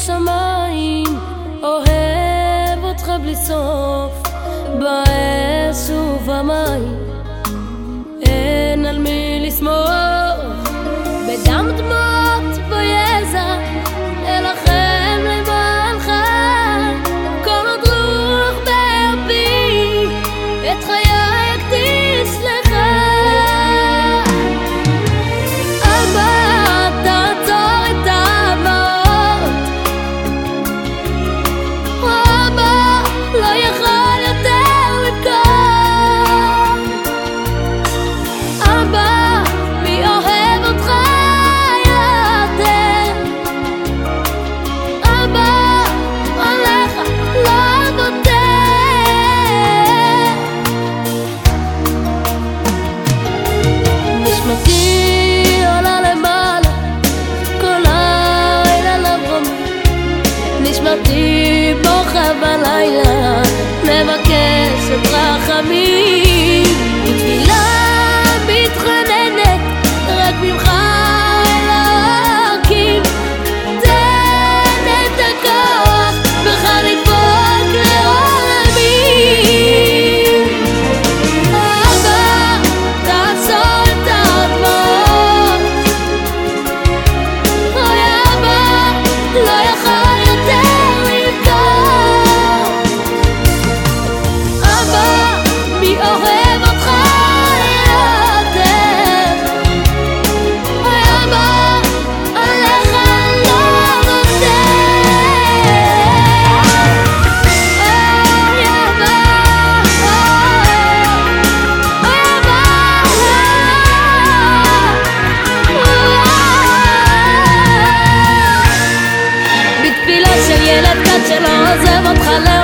בשמיים, אוהב אותך בלי סוף, באש ובמים, אין על מי לסמוך, בדם דמעות ויזע, אלחם למענך, כל עוד רוח באפי, את חיי אקדיש לך. אבא, תעצור את הדמעות, אבא, לא יכול יותר לבכות. אבא, מי אוהב אותך יותר? אבא, עליך לא מוותר. נשמתי עולה למעלה, כל לילה לברמי, נשמתי בוכה בלילה, מבקשת רחמים, בתפילה מתחננת, רק ממך אלוקים, תן את הכוח, בך לדבוק לעולמים. אבא, תעצור את הדמעות, אוי אבא, לא יכול יותר לבכות. אבא, מי אוהב אותך יותר? אוי אבא, עליך לא מוותר. אוי אבא, אוי אבא, בתפילה של ילד קט שלא עוזב אותך